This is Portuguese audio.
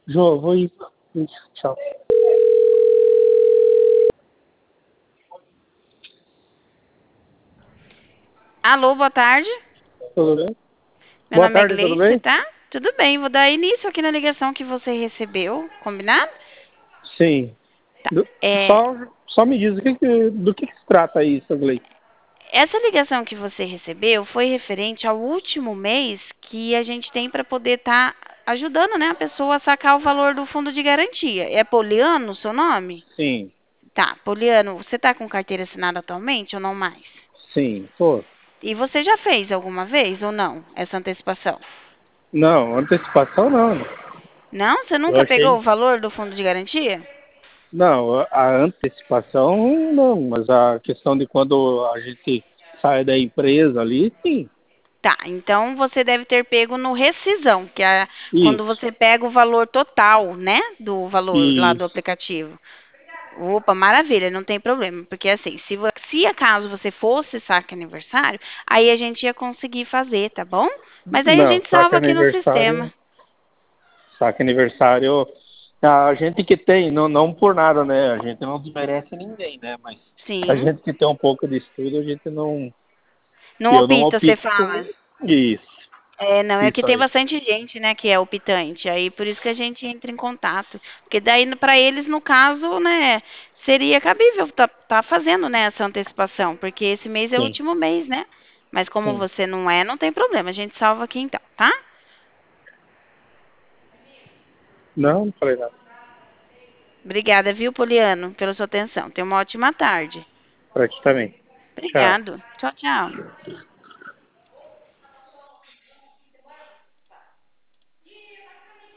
Jô, vou ir. Tchau. Alô, boa tarde. Tudo bem? Meu Boa nome é tarde, tudo Gleice, bem? tá? Tudo bem, vou dar início aqui na ligação que você recebeu, combinado? Sim. Tá. Do- É, só me diz do que se trata isso, Gleice? essa ligação que você recebeu foi referente ao último mês que a gente tem para poder estar ajudando, né, a pessoa a sacar o valor do fundo de garantia. É Poliano o seu nome? Sim, Tá, Poliano, você está com carteira assinada atualmente ou não mais? sim. Pô, E você já fez alguma vez ou não essa antecipação? não, antecipação não. Não? Você Eu nunca pegou achei. o valor do fundo de garantia? Não, a antecipação não, mas a questão de quando a gente sai da empresa ali, sim. Tá, então você deve ter pego no rescisão, que é quando Isso, você pega o valor total, né, do valor lá do isso, aplicativo. Opa, maravilha, não tem problema, porque assim, se acaso você fosse saque aniversário, aí a gente ia conseguir fazer, tá bom? Mas aí a não, gente salva aqui no sistema. saque aniversário, a gente que tem, não, não por nada, né? A gente não desmerece ninguém, né? Mas a Sim. gente que tem um pouco de estudo, a gente não, Não eu não opta, você opto. fala. Isso, É, não, é que isso tem aí. bastante gente, né, que é optante, aí por isso que a gente entra em contato, porque daí para eles, no caso, né, seria cabível tá fazendo, né, essa antecipação, porque esse mês é o Sim, último mês, né, mas como sim. você não é, não tem problema, a gente salva aqui então, tá? Não, não falei nada. Obrigada, viu, Poliano, pela sua atenção, tenha uma ótima tarde. Pra ti também. Tchau. Obrigado, tchau, tchau.